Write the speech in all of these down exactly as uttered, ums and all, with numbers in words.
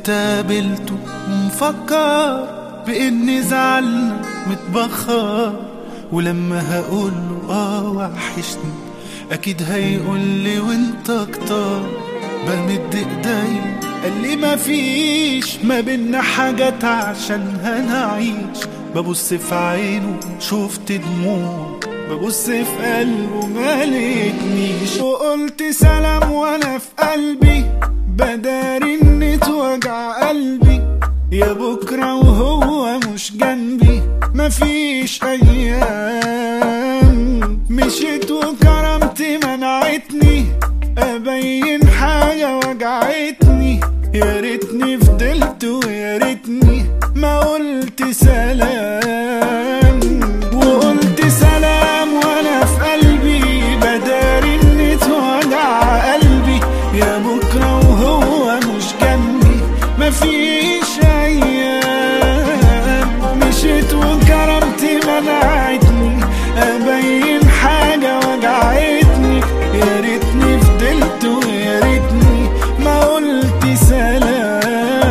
وصرت قابلته ومفكر بإني زعلنا متبخر، ولما هقوله اه وحشني اكيد هيقولي وانت اكتر. بمد ايديا قالي مفيش ما بينا حاجات عشانها نعيش. ببص في عينه شفت دموع، ببص في قلبه مالتنيش. وقلت سلام وانا في قلبي بداري ان توجع قلبي. يا بكرة وهو مش جنبي مفيش ايام. مشيت وكرامتي منعتني ابين حاجة وجعتني. يا ريتني فضلت ويا ريتني ما قلت سلام. وقلت سلام وانا في قلبي بداري ان توجع قلبي. يا بكرة وهو مش جنبي مفيش ايام. مشيت وكرامتي منعتني ابين حاجة وجعتني. يا ريتني فضلت ويا ريتني ما قلت سلام.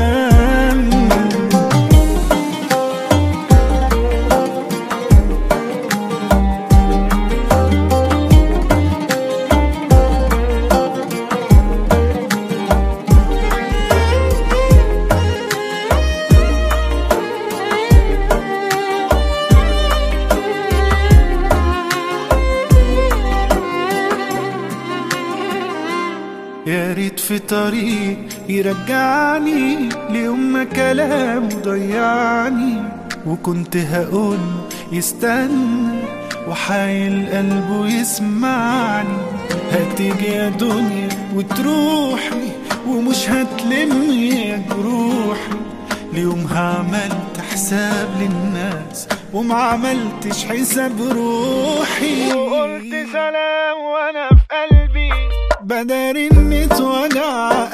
يا ريت في طريق يرجعني ليوم ما كلامه ضيعني. وكنت هقول يستنى وحايل قلبه يسمعني. هتيجي يا دنيا وتروحي ومش هتلمي يا جروحي. ليومها عملت حساب للناس وما عملتش حساب روحي. وقلت سلام وانا في قلبي بداري اني توجع